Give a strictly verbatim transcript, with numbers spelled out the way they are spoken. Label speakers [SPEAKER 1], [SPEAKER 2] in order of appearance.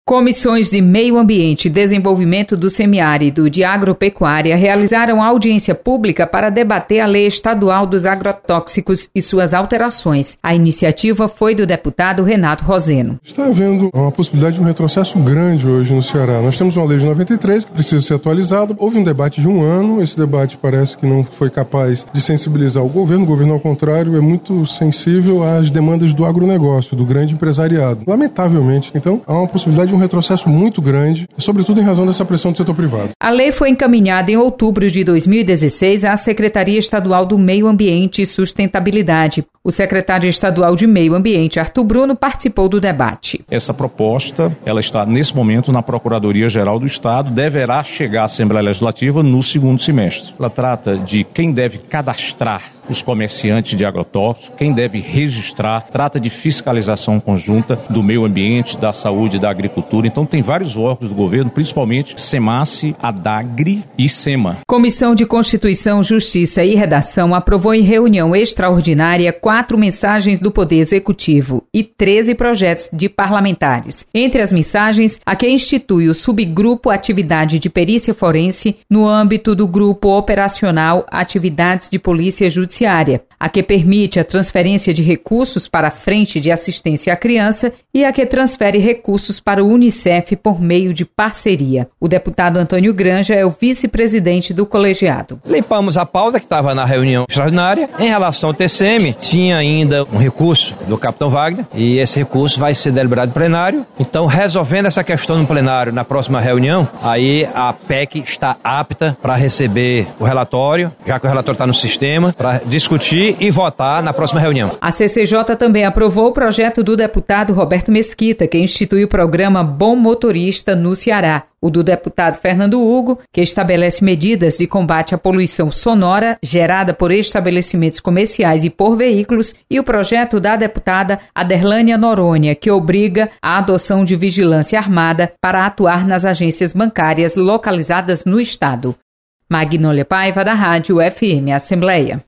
[SPEAKER 1] Comissões de Meio Ambiente e Desenvolvimento do Semiárido e de Agropecuária realizaram audiência pública para debater a Lei Estadual dos Agrotóxicos e suas alterações. A iniciativa foi do deputado Renato Roseno.
[SPEAKER 2] Está havendo uma possibilidade de um retrocesso grande hoje no Ceará. Nós temos uma lei de noventa e três que precisa ser atualizada. Houve um debate de um ano. Esse debate parece que não foi capaz de sensibilizar o governo. O governo, ao contrário, é muito sensível às demandas do agronegócio, do grande empresariado. Lamentavelmente, então, há uma possibilidade de um retrocesso muito grande, sobretudo em razão dessa pressão do setor privado.
[SPEAKER 1] A lei foi encaminhada em outubro de dois mil e dezesseis à Secretaria Estadual do Meio Ambiente e Sustentabilidade. O secretário estadual de Meio Ambiente, Arthur Bruno, participou do debate.
[SPEAKER 3] Essa proposta, ela está nesse momento na Procuradoria-Geral do Estado, deverá chegar à Assembleia Legislativa no segundo semestre. Ela trata de quem deve cadastrar os comerciantes de agrotóxicos, quem deve registrar, trata de fiscalização conjunta do meio ambiente, da saúde e da agricultura. Então tem vários órgãos do governo, principalmente SEMASSE, ADAGRE e SEMA.
[SPEAKER 1] Comissão de Constituição, Justiça e Redação aprovou em reunião extraordinária quatro mensagens do Poder Executivo e treze projetos de parlamentares. Entre as mensagens, a que institui o subgrupo Atividade de Perícia Forense no âmbito do Grupo Operacional Atividades de Polícia Judiciária, a que permite a transferência de recursos para a Frente de Assistência à Criança e a que transfere recursos para o Unicef por meio de parceria. O deputado Antônio Granja é o vice-presidente do colegiado.
[SPEAKER 4] Limpamos a pauta que estava na reunião extraordinária. Em relação ao T C M, tinha ainda um recurso do capitão Wagner e esse recurso vai ser deliberado no plenário. Então, resolvendo essa questão no plenário na próxima reunião, aí a P E C está apta para receber o relatório, já que o relatório está no sistema, para discutir e votar na próxima reunião.
[SPEAKER 1] A C C J também aprovou o projeto do deputado Roberto Mesquita, que institui o programa Bom Motorista no Ceará. O do deputado Fernando Hugo, que estabelece medidas de combate à poluição sonora gerada por estabelecimentos comerciais e por veículos, e o projeto da deputada Aderlânia Noronha, que obriga a adoção de vigilância armada para atuar nas agências bancárias localizadas no estado. Magnólia Paiva, da Rádio F M Assembleia.